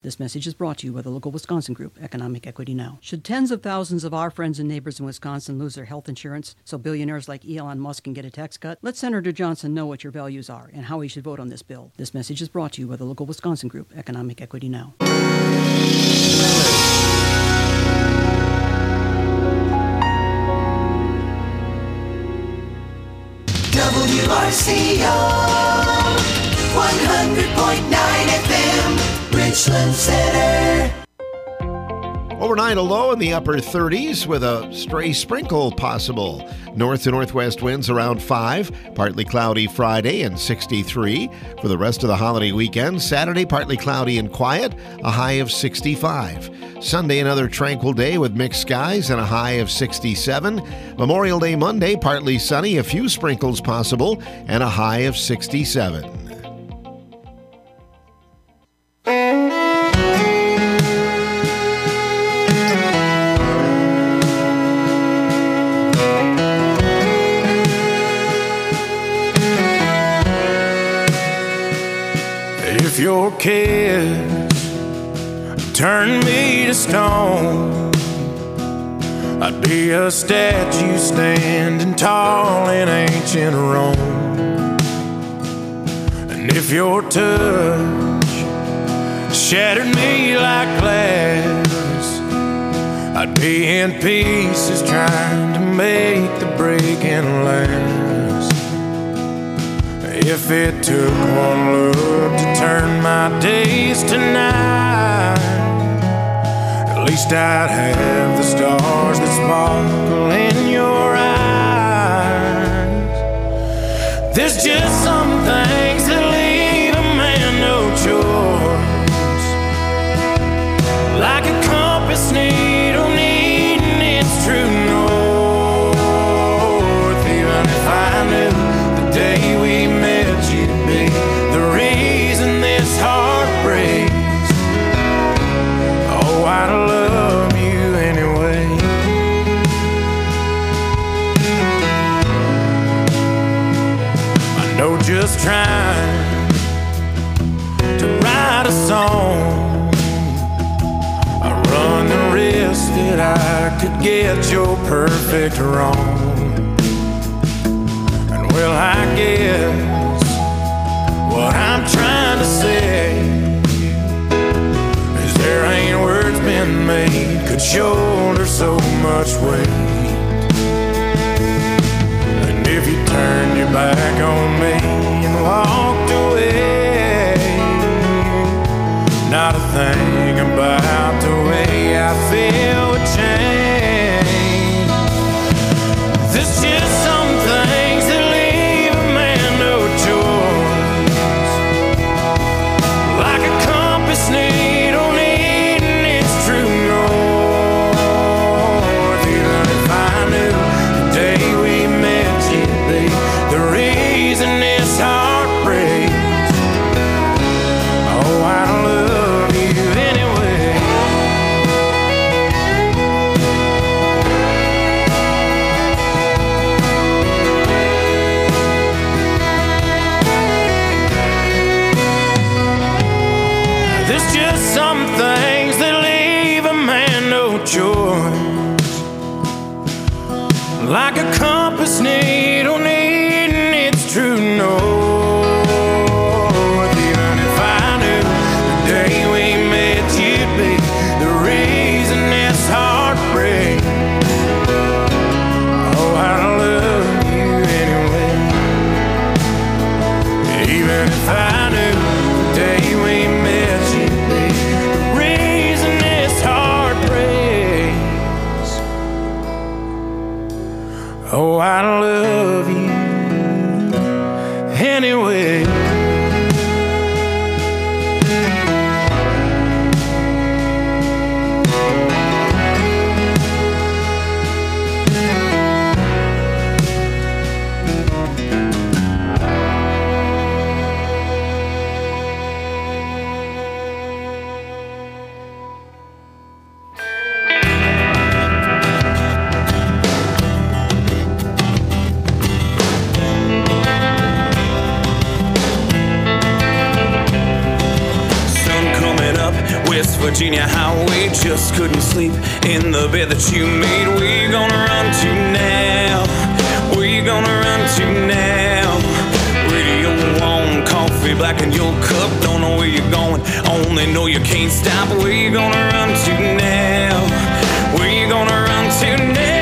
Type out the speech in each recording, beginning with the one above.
This message is brought to you by the local Wisconsin group, Economic Equity Now. Should tens of thousands of our friends and neighbors in Wisconsin lose their health insurance so billionaires like Elon Musk can get a tax cut? Let Senator Johnson know what your values are and how he should vote on this bill. This message is brought to you by the local Wisconsin group, Economic Equity Now. WRCO 100.9 FM, Richland Center. Overnight, a low in the upper 30s with a stray sprinkle possible. North to northwest winds around 5. Partly cloudy Friday and 63. For the rest of the holiday weekend, Saturday partly cloudy and quiet, a high of 65. Sunday, another tranquil day with mixed skies and a high of 67. Memorial Day Monday, partly sunny, a few sprinkles possible, and a high of 67. If your kids turn me to stone, I'd be a statue standing tall in ancient Rome. And if your touch shattered me like glass, I'd be in pieces trying to make the breaking last. If it took one look to turn my days to night, at least I'd have the stars that sparkle in your eyes. There's just some things that leave a man no choice, like a compass needle needing its true north. Even if I knew the day we met you'd be the reason this heart breaks, oh, I'd love you anyway. I know just trying to write a song, I run the risk that I could get your perfect wrong. And well, I guess what I'm trying to say is there ain't words been made could shoulder so much weight. And if you turned your back on me and walked away, not a thing about the way I feel would change. There's just some things that leave a man no choice, like a compass needle needing its true north. Even if I knew the day we met you'd be the reason this heart breaks, oh, I love you anyway. There's just some things that leave a man no choice, like a compass needle needing its true north. Even if I knew the day we met you'd be the reason this heart breaks, oh, I love you anyway. Even if I knew the day we met you'd be the reason this heart breaks, oh, West Virginia highway, just couldn't sleep in the bed that you made. Where you gonna run to now? Where you gonna run to now? Radio on, coffee black in your cup. Don't know where you're going, only know you can't stop. Where you gonna run to now? Where you gonna run to now?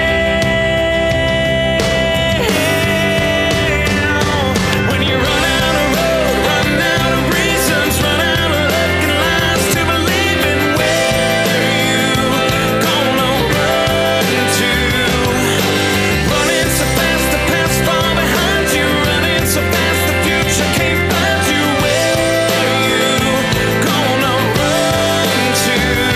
When you run out of road, run out of reasons, run out of luck and lies to believe in, where you gonna run to? Running so fast the past far behind you, running so fast the future can't find you. Where you gonna run to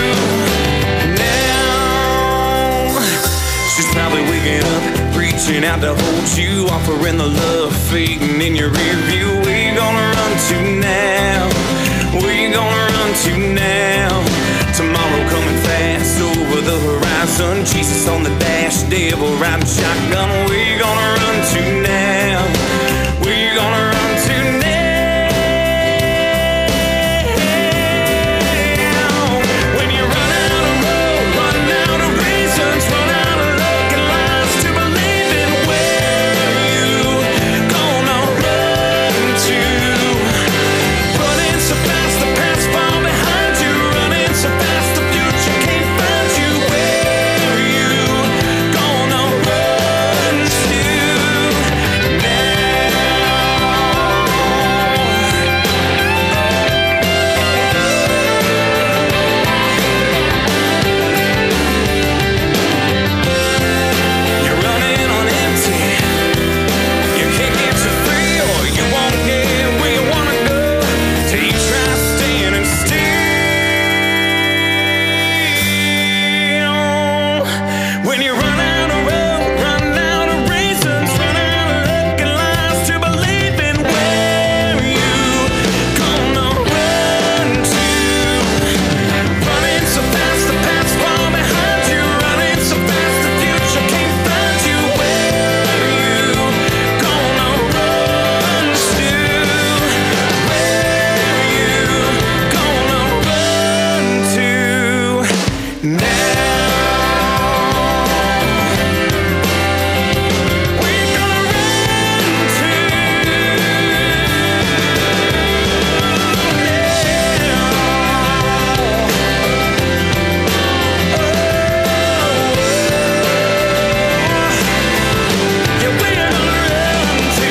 now? She's probably waking up, reaching out to hold you, offering the love fading in your rear view. Where you gonna run to now? Where you gonna run to now? Tomorrow coming fast over the horizon, Jesus on the dash, devil riding shotgun. Where you gonna run to now? Where you gonna run to now? When you run out of road, run out of reasons, run out of luck and lies to believe in, where you gonna run to? Running so fast the past far behind you, running so fast the future can't find you. Where you gonna run to You're running on empty. You can't get you free, or you won't get where you wanna go till you try standing still. When you run out of road, run out of reasons, run out of luck and lies to believe in, where you gonna run to? Running so fast the past far behind you, running so fast the future can't find you. Where you gonna run to? Where you gonna run to now? We're gonna run to yeah, we're gonna run to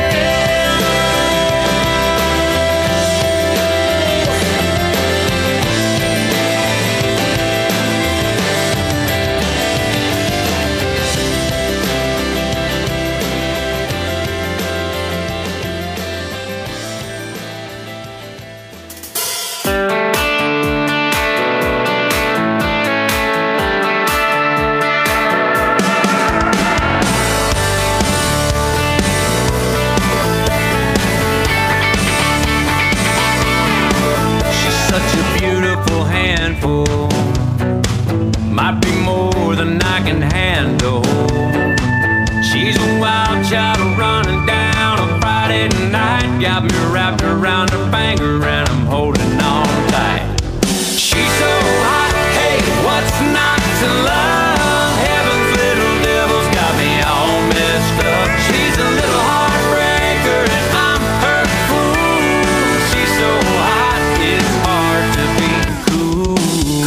She's such a beautiful handful, might be more than I can handle. She's a wild child running down a Friday night, got me wrapped around her finger and I'm holding on tight. She's so hot, hey, what's not to love? Heaven's little devil's got me all messed up. She's a little heartbreaker and I'm her fool. She's so hot, it's hard to be cool.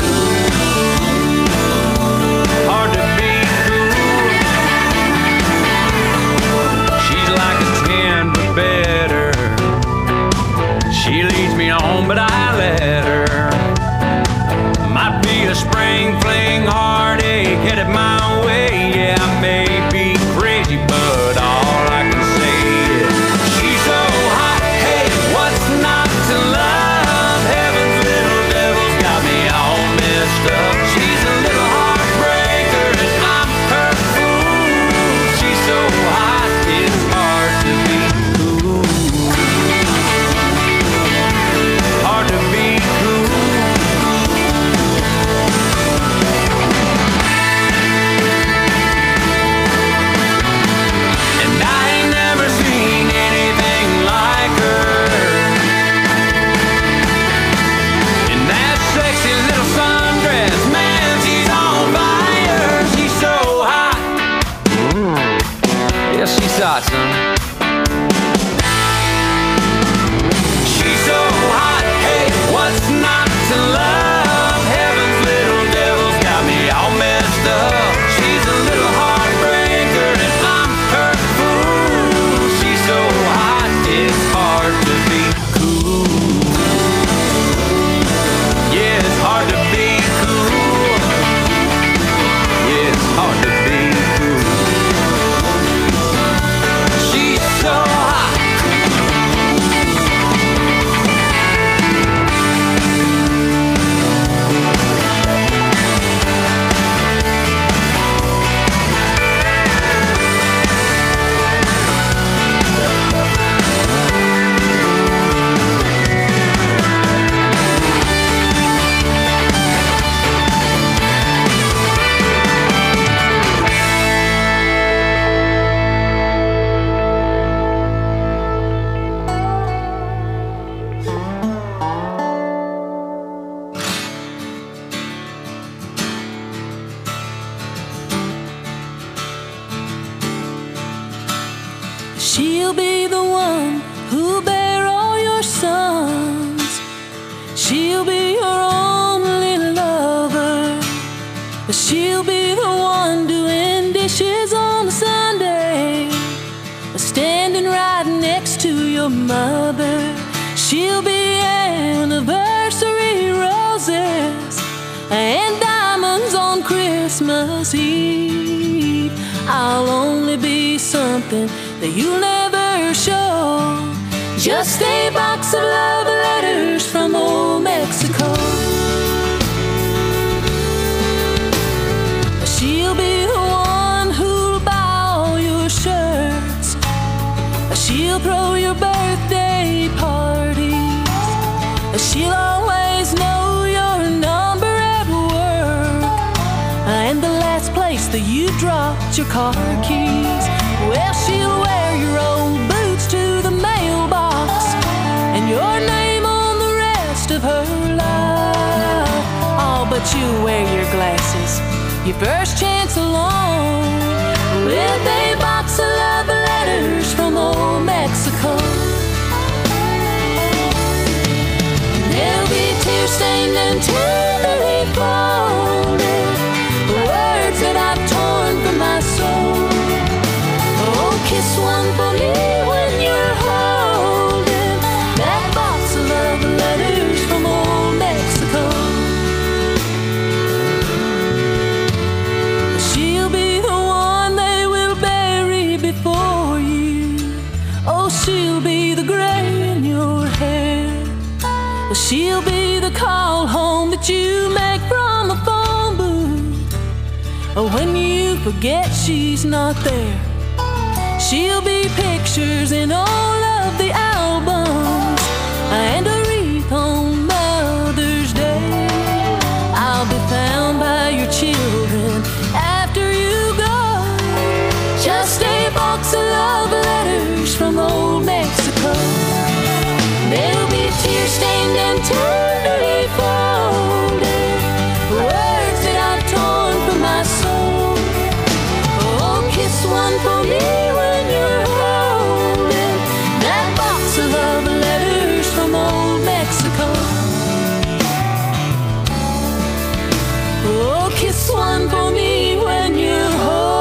Hard to be cool. She's like a 10 but better. She leads me on, but I She'll be the one who'll bear all your sons. She'll be your only lover. She'll be the one doing dishes on a Sunday, standing right next to your mother. She'll be anniversary roses and diamonds on Christmas Eve. I'll only be something that you'll never show, just a box of love letters from old Mexico. She'll be the one who'll buy all your shirts. She'll throw your birthday parties. She'll always know your number at work and the last place that you dropped your car keys. Well, she'll wear your old boots to the mailbox and your name on the rest of her life. Oh, but you'll wear your glasses your first chance alone with a box of love letters from old Mexico. They'll be tear-stained and tenderly folded, words that I've torn from my soul. Oh, kiss one for me when you're holding that box of love letters from old Mexico. She'll be the one they will bury before you. Oh, she'll be the gray in your hair. She'll be the call home that you make from a phone booth. Oh, when you forget she's not there. She'll be pictures in all of the albums and a wreath on Mother's Day. I'll be found by your children after you go, just a box of love letters from old Mexico. They'll be tear-stained and tenderly folded, words that I've torn from my soul. Oh, kiss one for me when you're holding that box of love letters from old Mexico. Oh, kiss one for me when you're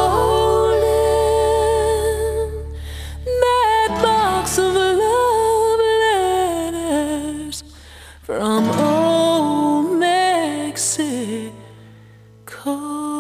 holding that box of love letters from old Mexico.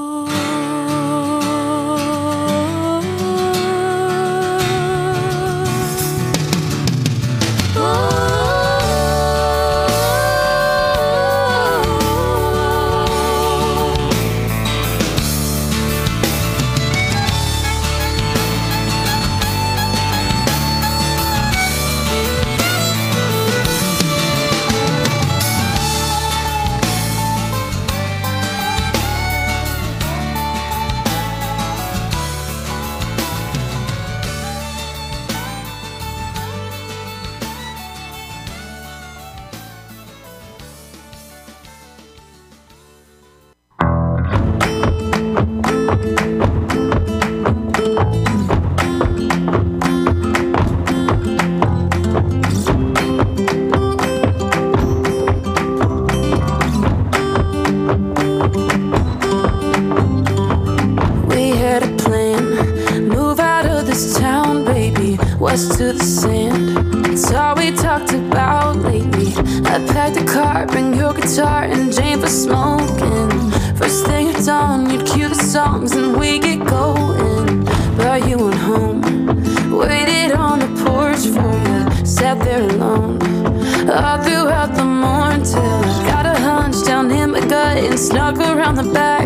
West to the sand, it's all we talked about lately. I packed a car, bring your guitar and Jane for smoking. First thing at dawn, you'd cue the songs and we get going. But you went home, waited on the porch for you, sat there alone all throughout the morning till I got a hunch down in my gut and snuck around the back.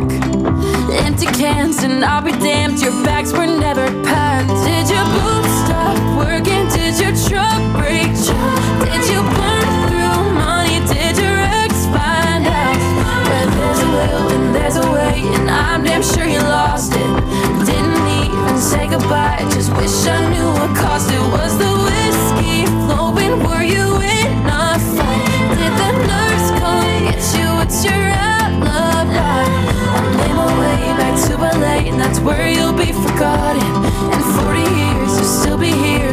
Empty cans and I'll be damned, your bags were never packed. Did your boots stop working? Did your truck break down? Did you burn through money? Did your ex find out? Where there's a will and there's a way, and I'm damn sure you lost it. Didn't even say goodbye, just wish I knew what cost it. Was the whiskey flowing? Were you in a fight? Did the nurse come get you? What's your alibi? I made my way back to LA, and that's where you'll be forgotten. In 40 years you'll still be here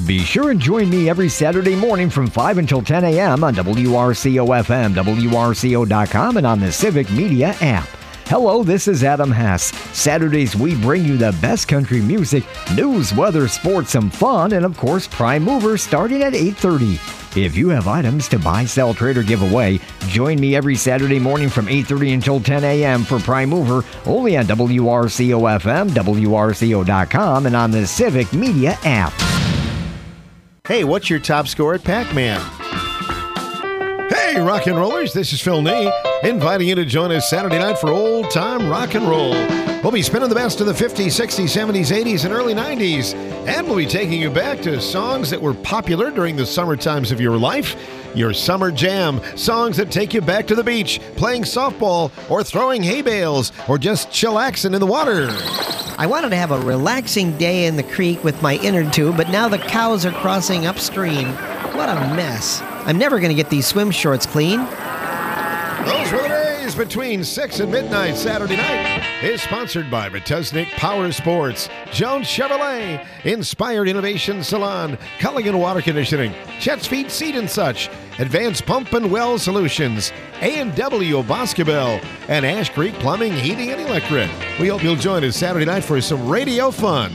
Be sure and join me every Saturday morning from 5 until 10 a.m. on WRCO-FM, WRCO.com, and on the Civic Media app. Hello, this is Adam Hess. Saturdays, we bring you the best country music, news, weather, sports, some fun, and of course, Prime Mover starting at 8:30. If you have items to buy, sell, trade, or give away, join me every Saturday morning from 8:30 until 10 a.m. for Prime Mover, only on WRCO-FM, WRCO.com, and on the Civic Media app. Hey, what's your top score at Pac-Man? Hey, rock and rollers, this is Phil Nee, inviting you to join us Saturday night for old-time rock and roll. We'll be spinning the best of the 50s, 60s, 70s, 80s, and early 90s, and we'll be taking you back to songs that were popular during the summer times of your life. Your summer jam, songs that take you back to the beach, playing softball, or throwing hay bales, or just chillaxing in the water. I wanted to have a relaxing day in the creek with my inner tube, but now the cows are crossing upstream. What a mess. I'm never going to get these swim shorts clean. Those were the days between 6 and midnight Saturday night. Is sponsored by Metesnik Power Sports, Jones Chevrolet, Inspired Innovation Salon, Culligan Water Conditioning, Chet's Feed Seed and Such, Advanced Pump and Well Solutions, A&W Boscobel, and Ash Creek Plumbing, Heating, and Electric. We hope you'll join us Saturday night for some radio fun.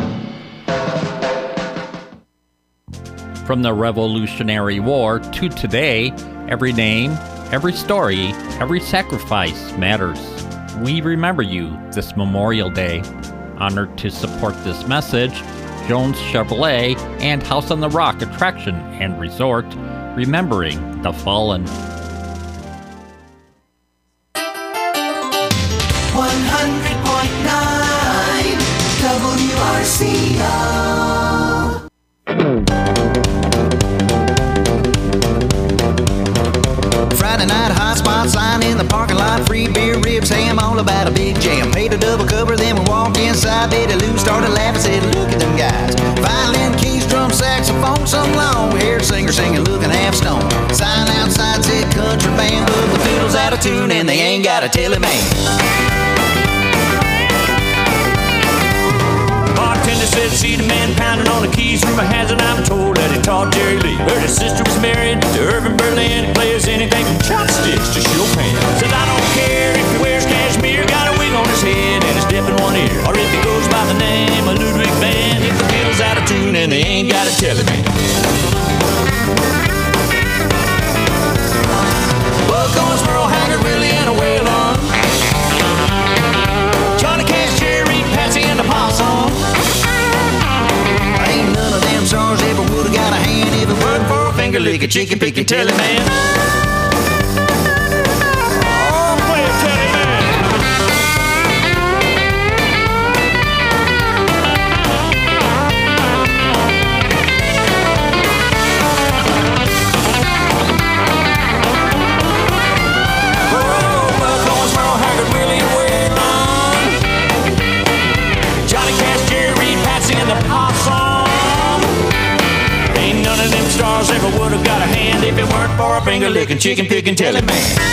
From the Revolutionary War to today, every name, every story, every sacrifice matters. We remember you this Memorial Day. Honored to support this message, Jones Chevrolet and House on the Rock Attraction and Resort, remembering the fallen. 100.9 WRCO. Friday night hot spot sign in the parking lot, free beer, ribs, ham, all about a big jam. Paid a double cover, then we walked inside. Betty Lou started laughing, said, "Look at them guys. Violin, keys, drum, saxophone, some long-haired singer singing, looking half stoned. Sign outside said country band, but the fiddle's out of tune and they ain't got a teleman." Bartender said, "See the man pounding on the keys. Rumor has it, I'm told that he taught Jerry Lee. Heard his sister was married to Irving Berlin. He plays anything from chopsticks to Chopin. Says, I don't care if he wears cashmere, got a wig on his head and he's deaf in one ear, or if he goes by the name of Ludwig Van. If the fiddle's out of tune and they ain't got a teleman." Buck Owens, Merle Haggard, Willie, and a Waylon. Johnny Cash, Jerry, Patsy, and the Possum. Ain't none of them stars ever would've got a hand if it weren't for a finger licking, chicken picking teleman. Oh, play a teleman. Oh, Buck Owens, Merle Haggard, Willie, and Waylon. Johnny Cash, Jerry, Patsy, and the Possum. Ain't none of them stars ever would have got a hand if it weren't for a finger licking, chicken picking teleman.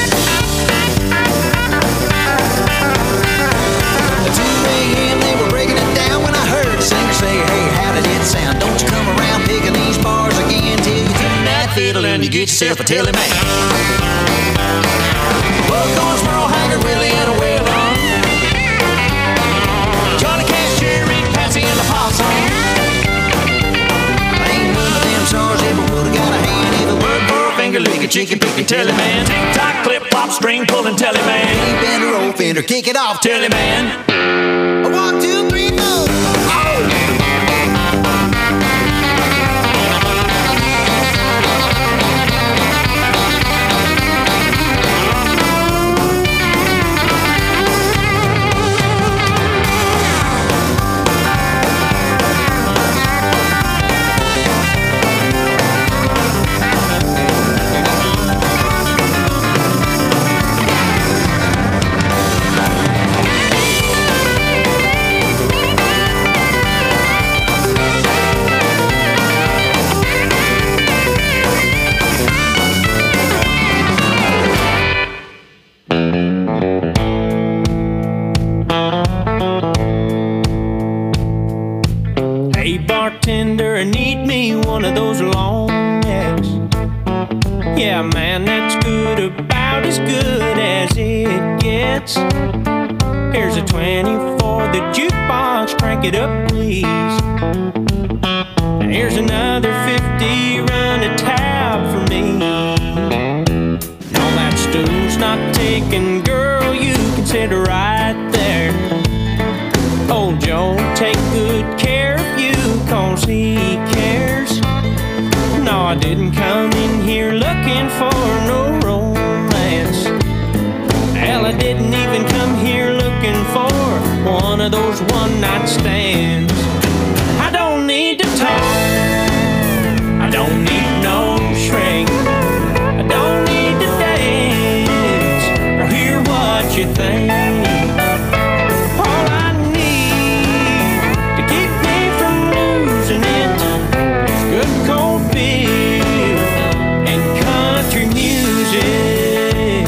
At 2 a.m. they were breaking it down when I heard the singer say, "Hey, how did it sound? Don't you come around picking these bars again till you tune that fiddle and you get yourself a teleman." Buck Owens, Merle Haggard, Willie, and a Waylon. Johnny Cash, Jerry, Patsy, and the Possum. Ain't none of them stars ever would've got a hand if it weren't for a finger licking, chicken picking teleman. Tick-tock, clip-flop, string pulling teleman. Deep in the roll fender, kick it off teleman. 1, 2, 3, 4. I need me one of those long necks. Yeah, man, that's good, about as good as it gets. Here's a 20 for the jukebox, crank it up, please. And here's another 50, run a tab for me. No, that stool's not taken, girl, you can sit right there. Old Joe, take good care of you, 'cause he cares. No, I didn't come in here looking for no romance. Hell, I didn't even come here looking for one of those one-night stands. I don't need to talk, I don't need no shrink, I don't need to dance or hear what you think. All I need to keep me from losing it is good cold beer and country music.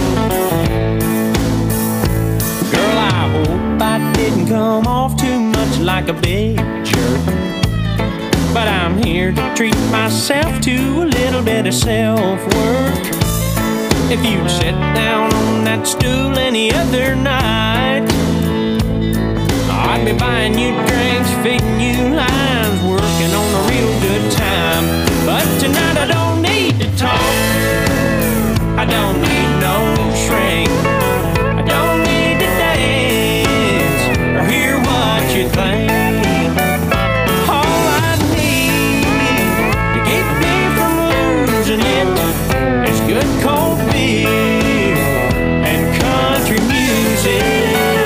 Girl, I hope I didn't come off too much like a big jerk, but I'm here to treat myself to a little bit of self-work. If you'd sit down on that stool any other night, I'd be buying you drinks, feeding you lines, working on a real good time. But tonight I don't need to talk, I don't need no shrink, I don't need to dance or hear what you think. All I need to keep me from losing it is good cold beer and country music.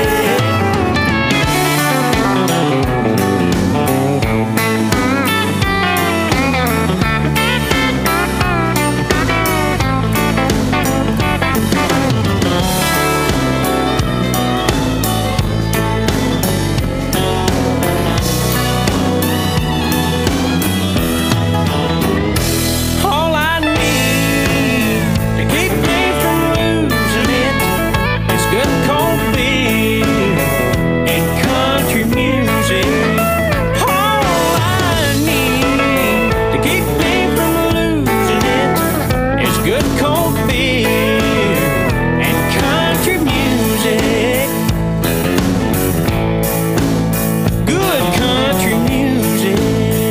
All I need to keep me from losing it is good cold beer and country music. All I need to keep me from losing it is good cold beer and country music. Good country music.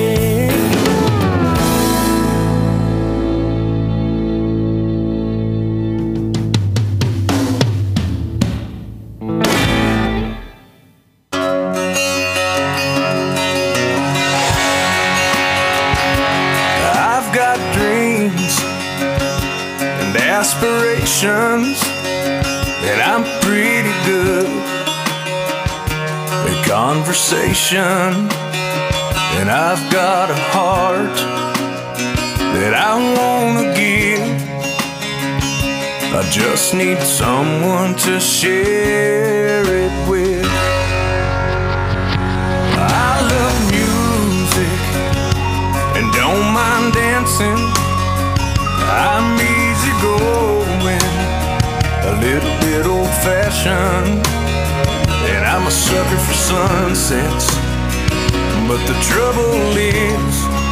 I've got dreams and aspirations, and I'm pretty good at conversation. And I've got a heart that I wanna give. I just need someone to share it with. I love music and don't mind dancing. I'm easy going, a little bit old fashioned, and I'm a sucker for sunsets. But the trouble is,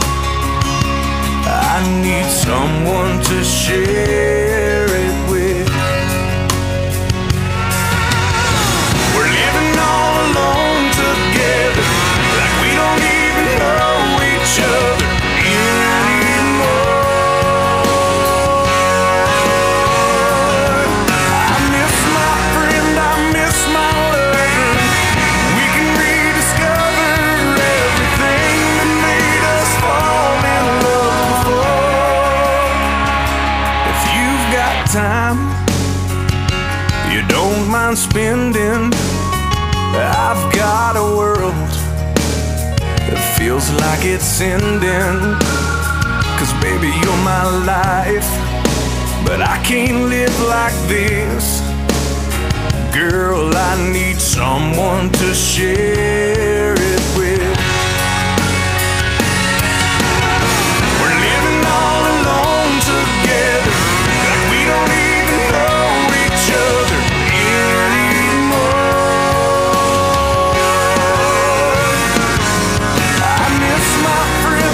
I need someone to share it with. We're living all alone together, like we don't even know each other anymore. I miss my friend, I miss my lover. We can rediscover everything that made us fall in love before. If you've got time you don't mind spending, I've got a world that feels like it's ending. 'Cause baby, you're my life, but I can't live like this. Girl, I need someone to share it with. We're living all alone together, like we don't even know each other anymore. I miss my friend,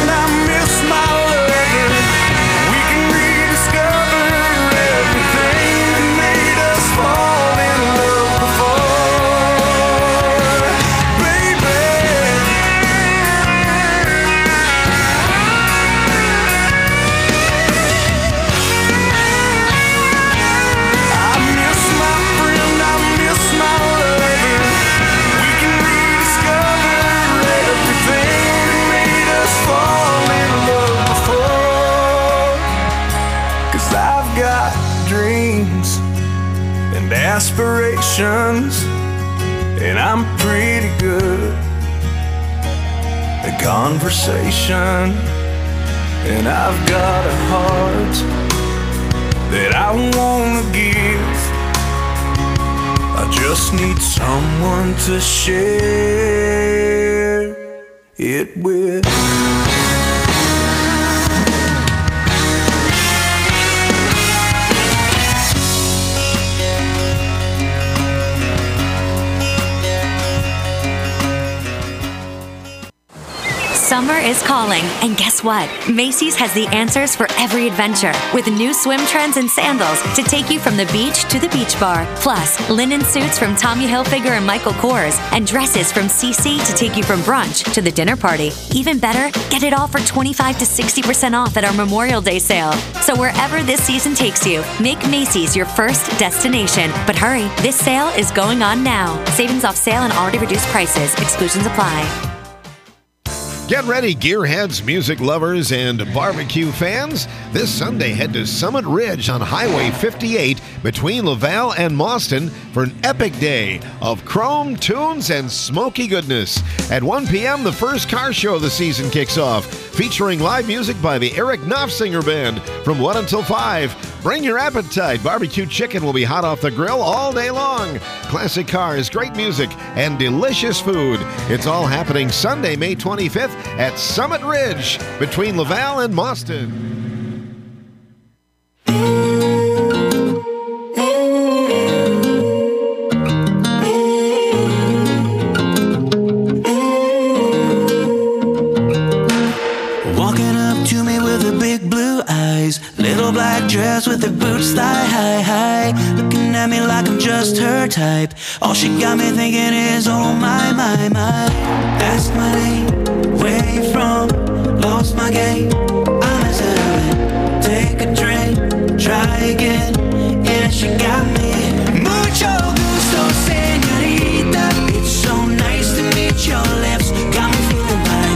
I'm pretty good at conversation, and I've got a heart that I wanna give. I just need someone to share it with. Summer is calling, and guess what? Macy's has the answers for every adventure, with new swim trends and sandals to take you from the beach to the beach bar. Plus, linen suits from Tommy Hilfiger and Michael Kors, and dresses from CC to take you from brunch to the dinner party. Even better, get it all for 25 to 60% off at our Memorial Day sale. So wherever this season takes you, make Macy's your first destination. But hurry, this sale is going on now. Savings off sale and already reduced prices. Exclusions apply. Get ready, gearheads, music lovers, and barbecue fans. This Sunday, head to Summit Ridge on Highway 58 between Laval and Mauston for an epic day of chrome, tunes, and smoky goodness. At 1 p.m., the first car show of the season kicks off, featuring live music by the Eric Knopfsinger Band from 1 until 5. Bring your appetite. Barbecue chicken will be hot off the grill all day long. Classic cars, great music, and delicious food. It's all happening Sunday, May 25th at Summit Ridge between Laval and Mauston. Walking up to me with her big blue eyes, little black dress with her boots thigh high, looking at me like I'm just her type. All she got me thinking is, oh my, my, my. Ask my name, where you from? Lost my game, I'm hesitant. Take a drink, try again. Yeah, she got me. Mucho gusto, señorita. It's so nice to meet your lips. Got me feeling like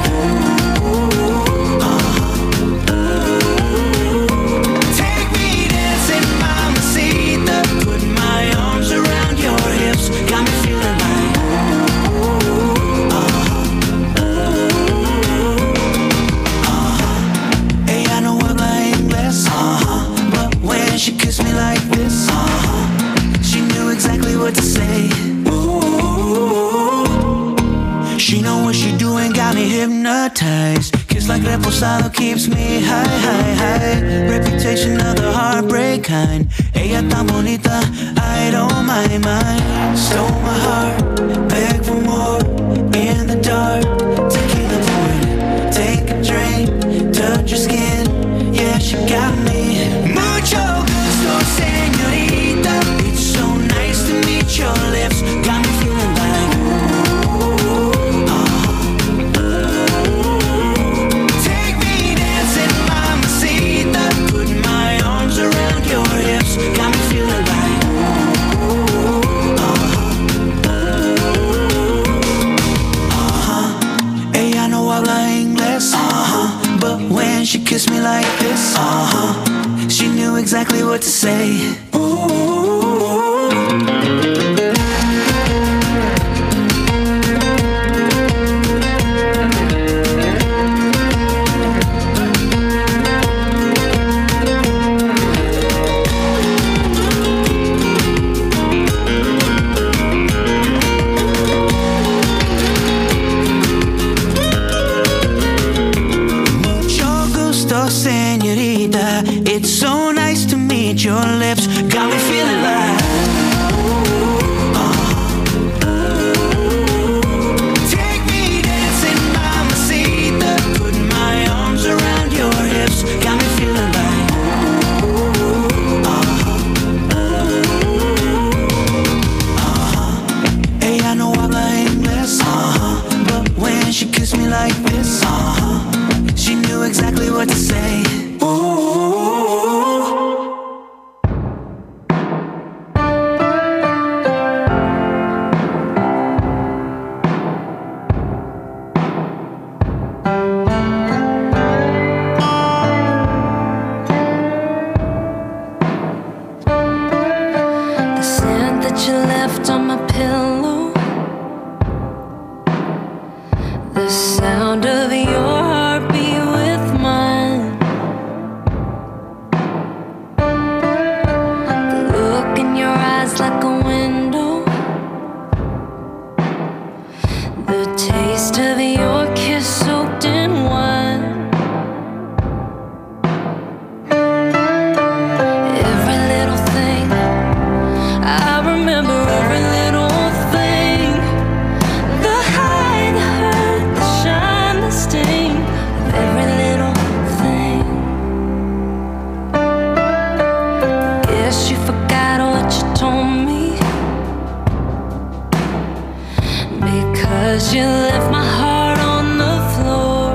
take me dancing, mamacita. Put my arms around your hips. Got me feeling like hey, I know I'm English, but when she kissed me like this, she knew exactly what to say. Ooh, she know what she doing, got me hypnotized. Kiss like reposado keeps me high, high, high. Reputation of the heartbreak kind. Ella tan bonita, I don't mind. Stole my heart, beg for more. In the dark, tequila poured. Take a drink, touch your skin. Yeah, she got me. Mucho gusto, señorita. It's so nice to meet your lips. Got me feeling like take me dancing, mamacita. Put my arms around your hips. Got me feeling like hey, I know habla inglés, but when she kissed me like this, she knew exactly what to say. Señorita, it's so nice to meet your lips. Got me feeling The taste of your kiss soaked in wine. Every little thing, I remember every little thing. The high, the hurt, the shine, the sting of every little thing. Guess you forgot what you told me, because you left my heart on the floor.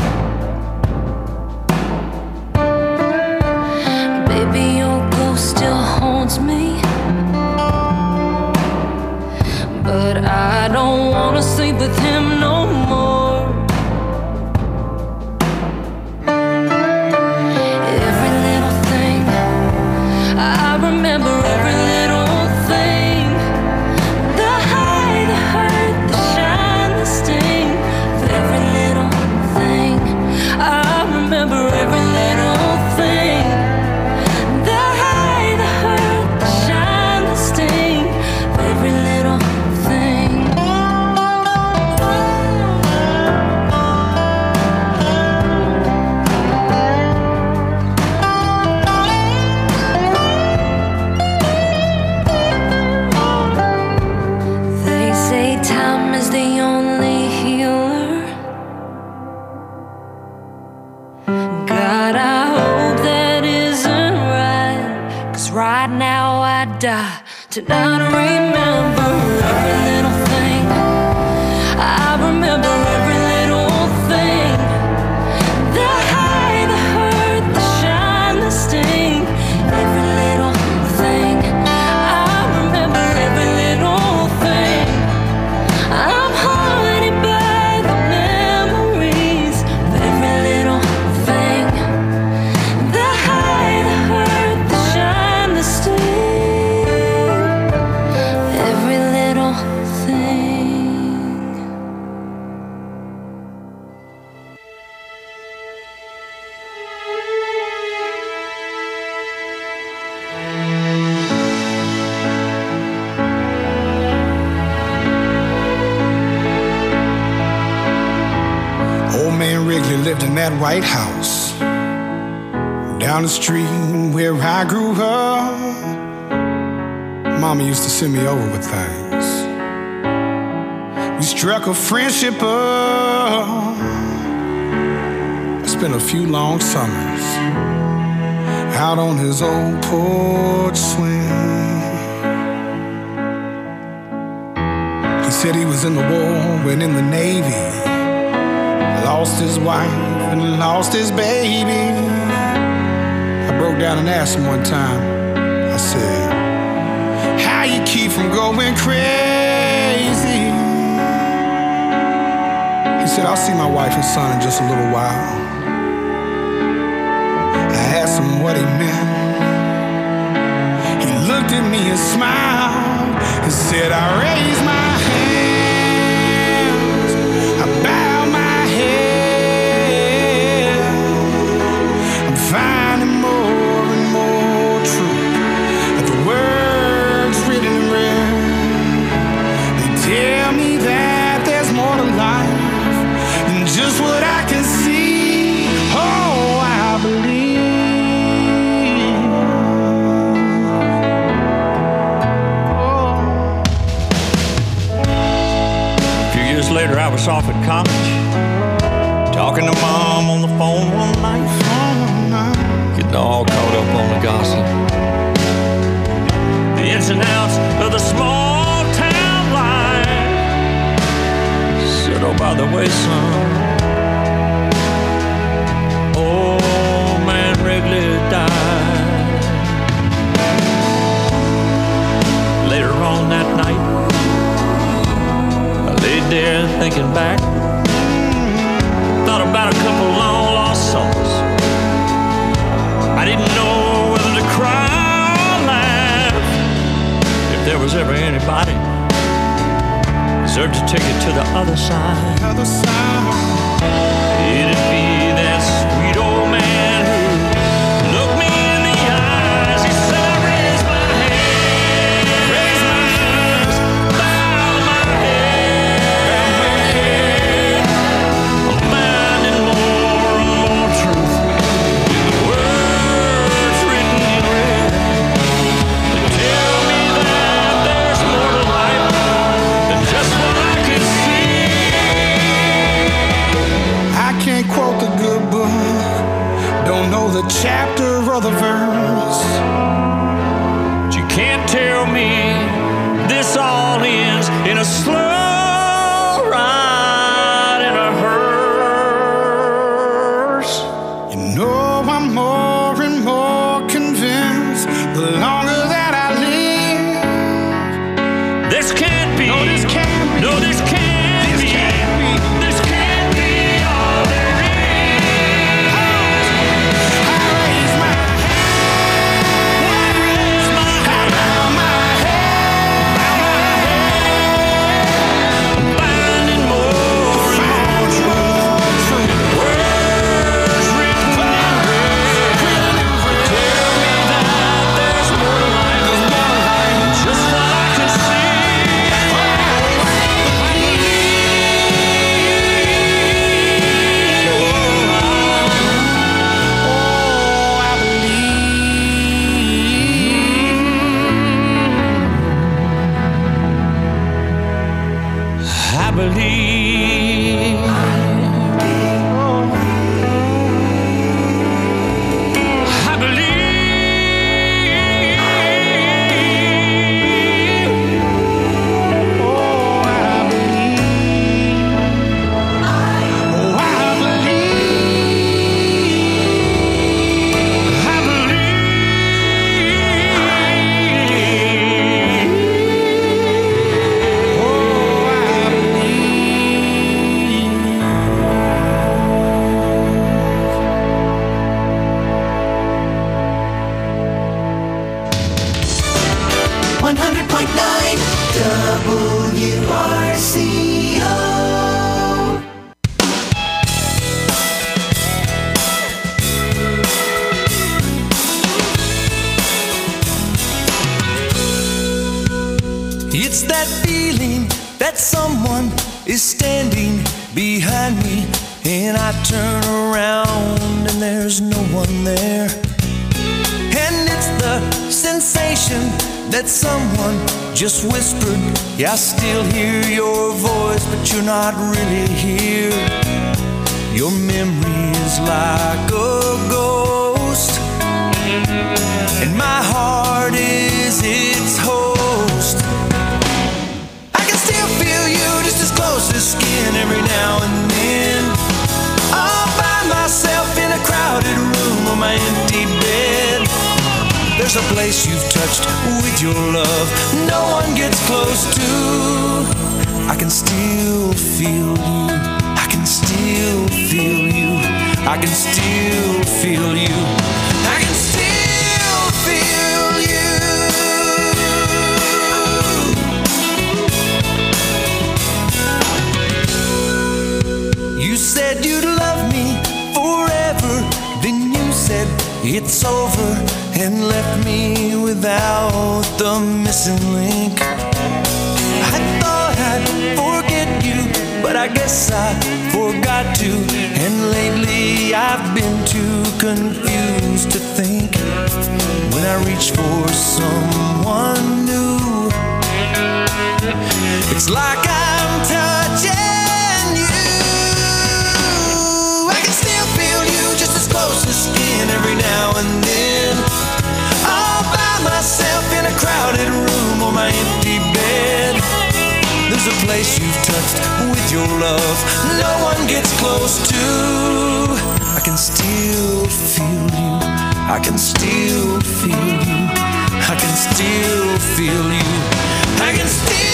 Baby, your ghost still haunts me, but I don't wanna sleep with him no more. Every little thing, I remember every little thing. The high, the hurt, the shine, the sting of every little thing. I remember every little thing. The high, the hurt, the shine, the sting of every little thing. They say time is the only healer. God, I hope that isn't right, 'cause right now I die to not remember every little thing. I remember every little thing. The high, the hurt, the shine, the sting, every little thing. I remember every little thing. I'm haunted by the memories of every little thing. The high, the hurt, the shine, the sting, every little thing. Old man Wrigley lived in that White House down the street where I grew up. Mama used to send me over with things. We struck a friendship up. I spent a few long summers out on his old porch swing. He said he was in the war, went in the Navy, lost his wife and lost his baby. I broke down and asked him one time, I said, how you keep from going crazy? He said, I'll see my wife and son in just a little while. I asked him what he meant. He looked at me and smiled and said, I raise my hands, I bow my head. I'm finding more and more truth of the words written in red. They tell me that there's more to life than just what I can see. Oh, I believe. A few years later, I was off at college, talking to Mom on the phone one night, getting all caught up on the gossip, the ins and outs of the small town life. Said, oh, by the way, son, old man Wrigley died. Later on that night, I laid there thinking back, thought about a couple long lost souls. I didn't know whether to cry or laugh. If there was ever anybody deserved to take it to the other side, it'd be that sweet old man who looked me in the eyes. He said, I raise my hands, bow my head. I believe. I believe. It's that feeling that someone is standing behind me, and I turn around and there's no one there. And it's the sensation that someone just whispered, yeah, I still hear your voice, but you're not really here. Your memory is like a ghost, and my heart is its host. I can still feel you just as close as skin every now and then. All by myself in a crowded room on my empty bed. There's a place you've touched with your love no one gets close to. I can still feel you. I can still feel you. I can still feel you. I can still feel you. You said you'd love me forever. Then you said it's over and left me without the missing link. I thought I'd forget you, but I guess I forgot to. And lately I've been too confused to think. When I reach for someone new, it's like I'm touching you. I can still feel you just as close as skin every now and then. All by myself in a crowded room on my empty bed. There's a place you've touched with your love no one gets close to. I can still feel you. I can still feel you. I can still feel you. I can still feel you.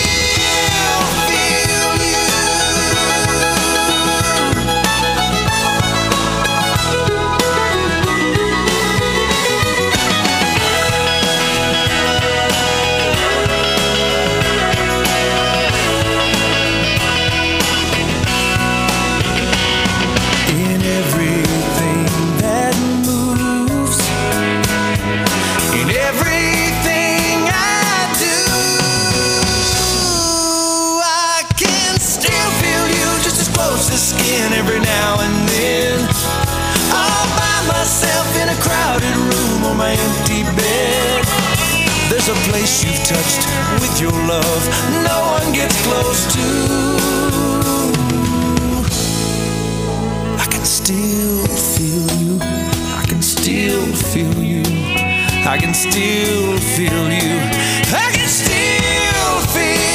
Every now and then, all by myself in a crowded room on my empty bed. There's a place you've touched with your love no one gets close to. I can still feel you. I can still feel you. I can still feel you. I can still feel you.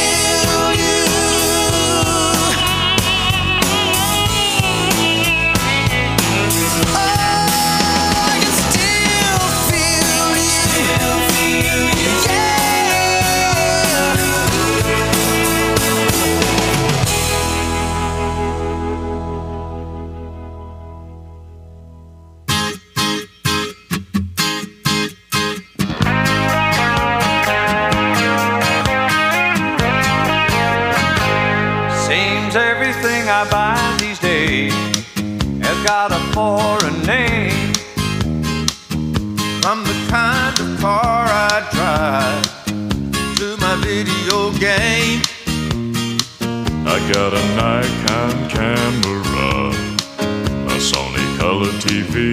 Everything I buy these days has got a foreign name. From the kind of car I drive to my video game. I got a Nikon camera, a Sony color TV.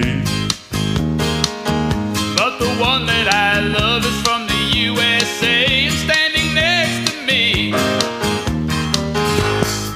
But the one that I love is from the USA and standing next to me.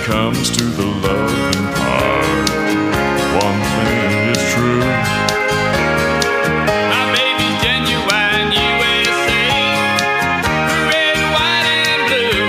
comes to the loving part, one thing is true. My baby's genuine USA, red, white, and blue.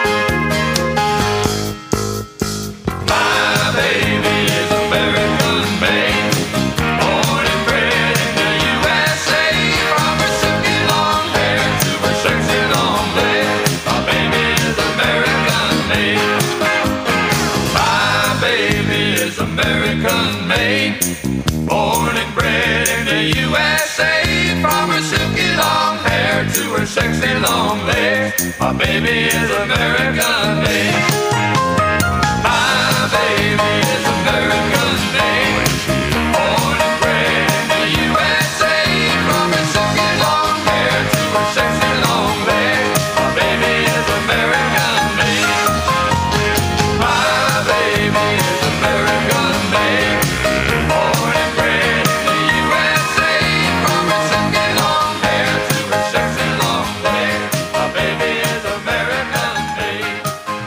My baby is American made, born and bred in the USA. From her silky long hair to her sexy long legs, my baby is American made. My baby is American made, born and bred in the USA. From her silky long hair to her sexy long legs, my baby is American made. My baby is American made, born and bred in the USA. From her silky long hair to her sexy long legs, my baby is American made. My baby is American made, born and bred in the USA. From her silky long hair to her sexy long legs, my baby is American made.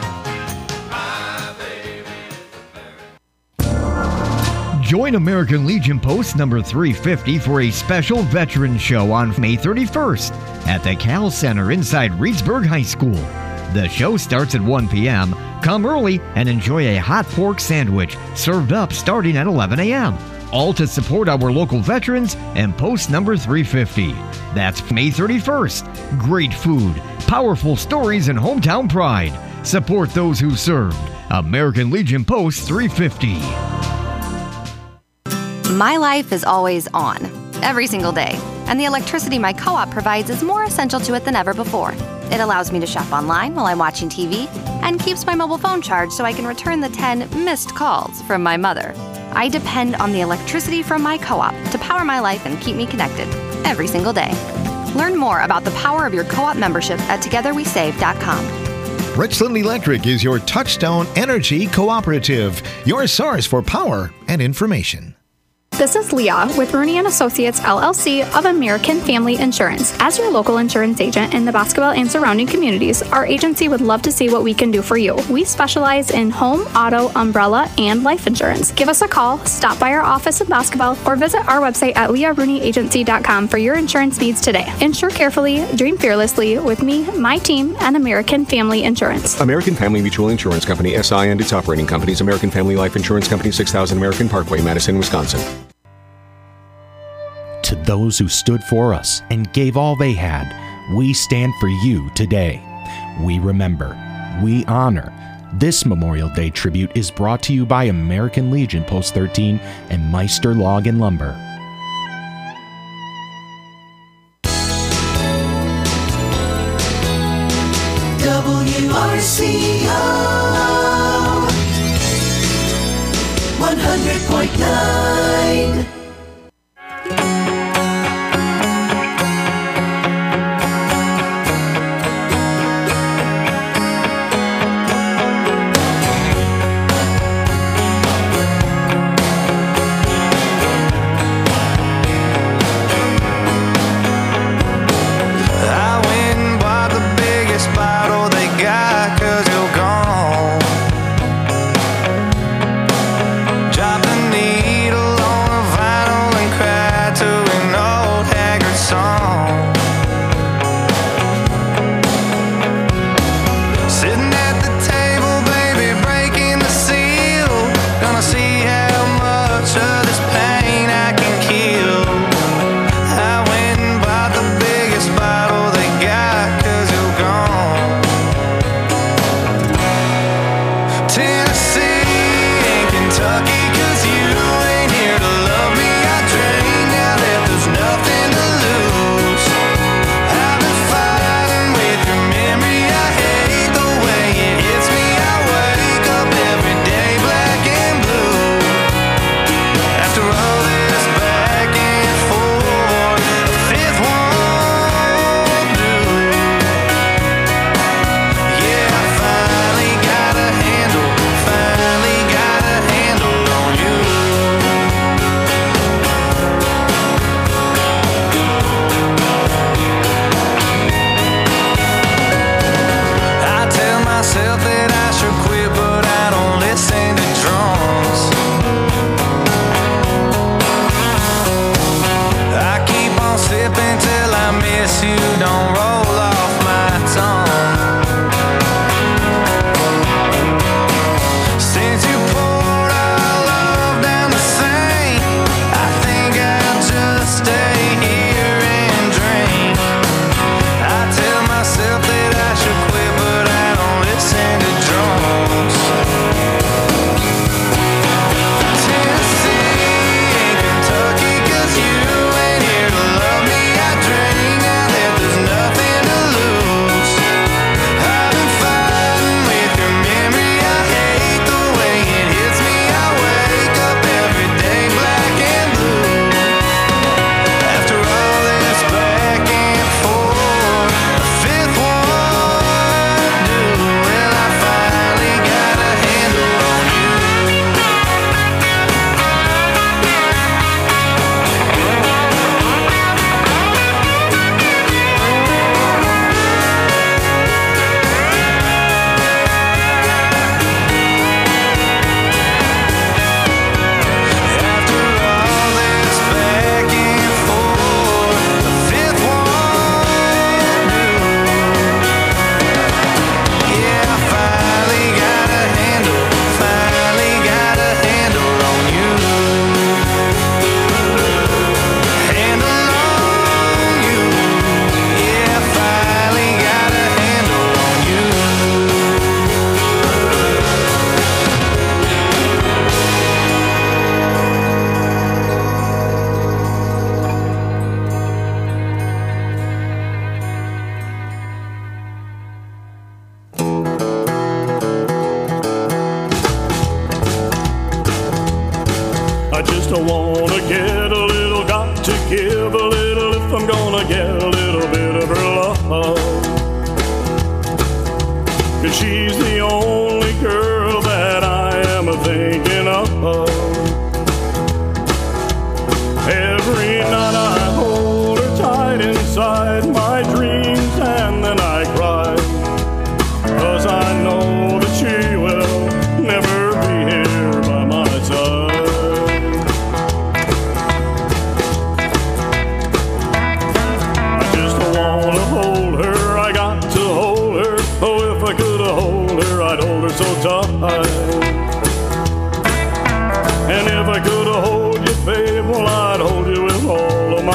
Join American Legion Post number 350 for a special veteran show on May 31st at the Cal Center inside Reedsburg High School. The show starts at 1 p.m. Come early and enjoy a hot pork sandwich served up starting at 11 a.m. All to support our local veterans and Post number 350. That's May 31st. Great food, powerful stories, and hometown pride. Support those who served. American Legion Post 350. My life is always on, every single day, and the electricity my co-op provides is more essential to it than ever before. It allows me to shop online while I'm watching TV and keeps my mobile phone charged so I can return the 10 missed calls from my mother. I depend on the electricity from my co-op to power my life and keep me connected every single day. Learn more about the power of your co-op membership at togetherwesave.com. Richland Electric is your Touchstone Energy Cooperative, your source for power and information. This is Leah with Rooney & Associates LLC of American Family Insurance. As your local insurance agent in the Boscobel and surrounding communities, our agency would love to see what we can do for you. We specialize in home, auto, umbrella, and life insurance. Give us a call, stop by our office in Boscobel, or visit our website at leahrooneyAgency.com for your insurance needs today. Insure carefully, dream fearlessly with me, my team, and American Family Insurance. American Family Mutual Insurance Company, SI, and its operating companies, American Family Life Insurance Company, 6000 American Parkway, Madison, Wisconsin. To those who stood for us and gave all they had, we stand for you today. We remember. We honor. This Memorial Day tribute is brought to you by American Legion Post 13 and Meister Log and Lumber. WRCO 100.9. I went and bought the biggest bottle they got, 'cause you're gone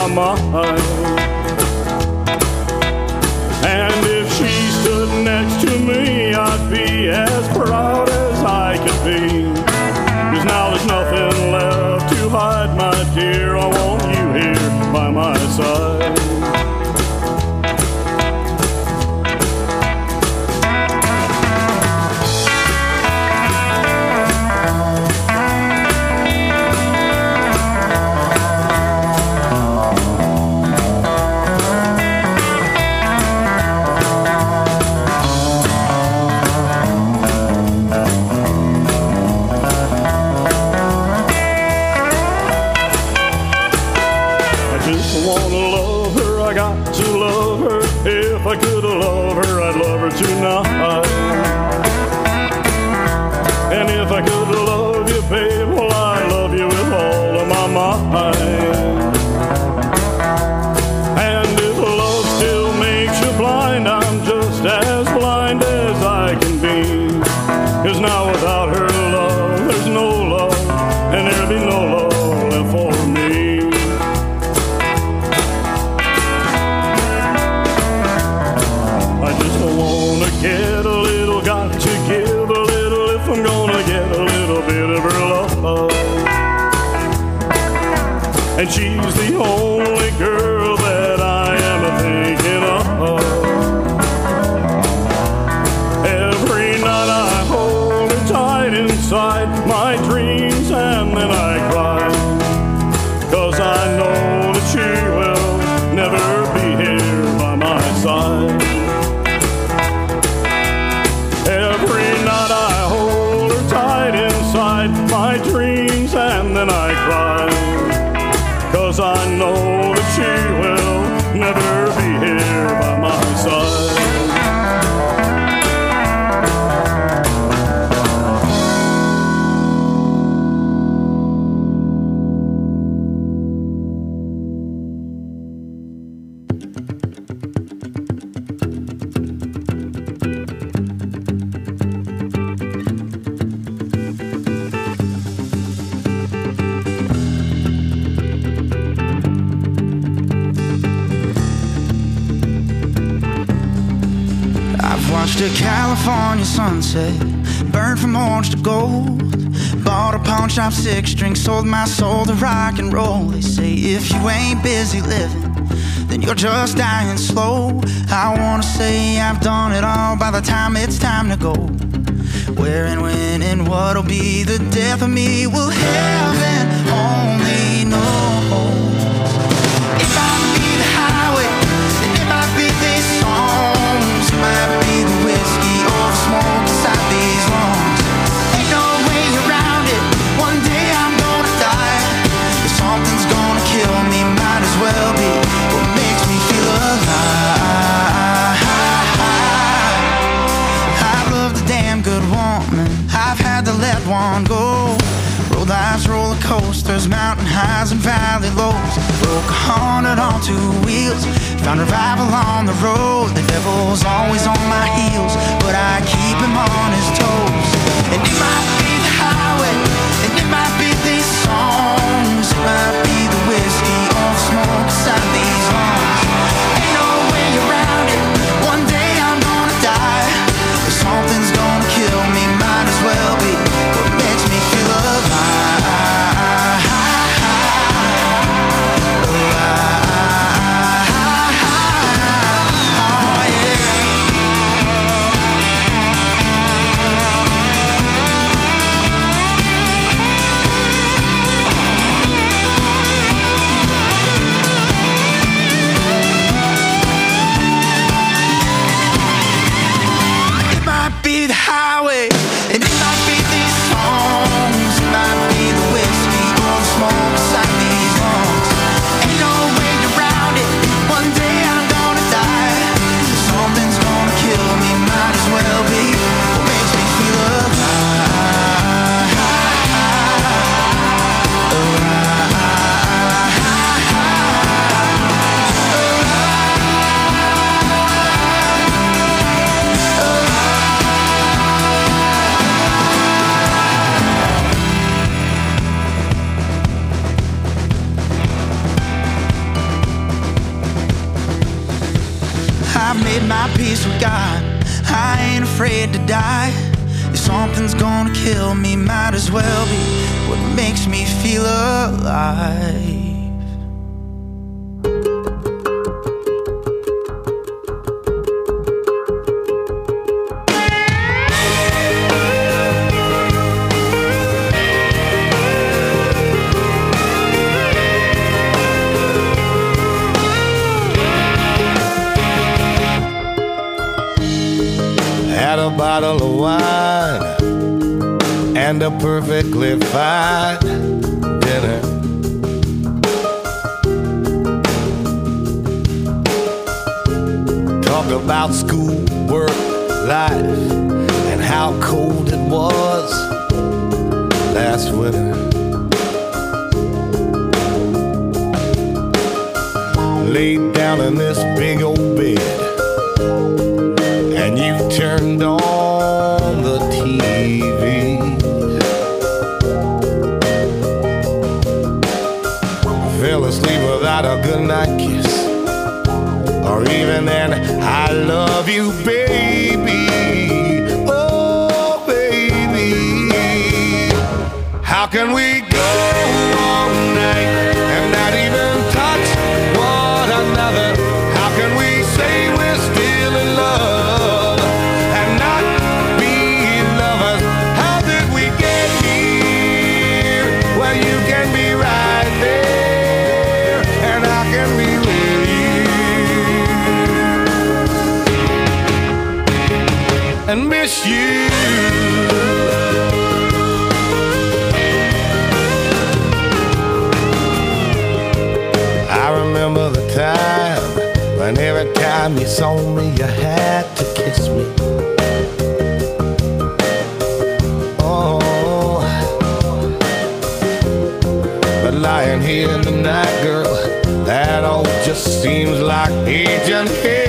my mind. And if she stood next to me, I'd be as proud as I could be. 'Cause now there's nothing left to hide, my dear. I want you here by my side. If I could love her, I'd love her tonight. And if I could love you, babe, well, I love you with all of my mind. And if love still makes you blind, I'm just as blind as I can be. 'Cause now without her love, there's no love, and there'll be no love left for me. Get a little, got to give a little if I'm gonna get a little bit of her love. And she's the only girl that I am thinking of. Every night I hold her tight inside my dreams and then I cry. 'Cause I know that she will never be here by my side. Every night I hold her tight inside my dreams and then I cry. 'Cause I know that she will never be here by my side. Watched a California sunset, burned from orange to gold. Bought a pawn shop 6-string, sold my soul to rock and roll. They say if you ain't busy living, then you're just dying slow. I wanna say I've done it all by the time it's time to go. Where and when and what'll be the death of me will heaven only know. It might be the highway, and it might be these songs, it might be the whiskey or the smoke inside these lungs. Ain't no way around it, one day I'm gonna die. If something's gonna kill me, might as well be what makes me feel alive. I've loved a damn good woman, I've had to let one go. Rode life's roller coasters, mountain highs and valley lows. Broke 100 on 2 wheels, found revival on the road. The devil's always on my heels, but I keep him on his toes. And it might be the highway, and it might be these songs, it might be the whiskey or the smoke inside these lungs. Ain't no way around it, one day I'm gonna die. If something's gonna kill me, might as well be what makes me feel alive. I've made my peace with God. I ain't afraid to die. If something's gonna kill me, might as well be what makes me feel alive. Had a bottle of wine and a perfectly fine dinner. Talked about school, work, life, and how cold it was last winter. Laid down in this big old bed, and you turned on the TV. Fell asleep without a goodnight kiss, or even an I love you, baby. Oh, baby. How can we go all night and not even touch one another? How can we say we're still in love and not be lovers? How did we get here where you can be right there and I can be with you and miss you? I remember the time when every time you saw me, you had to kiss me. Oh, but lying here tonight, girl, that all just seems like ancient history.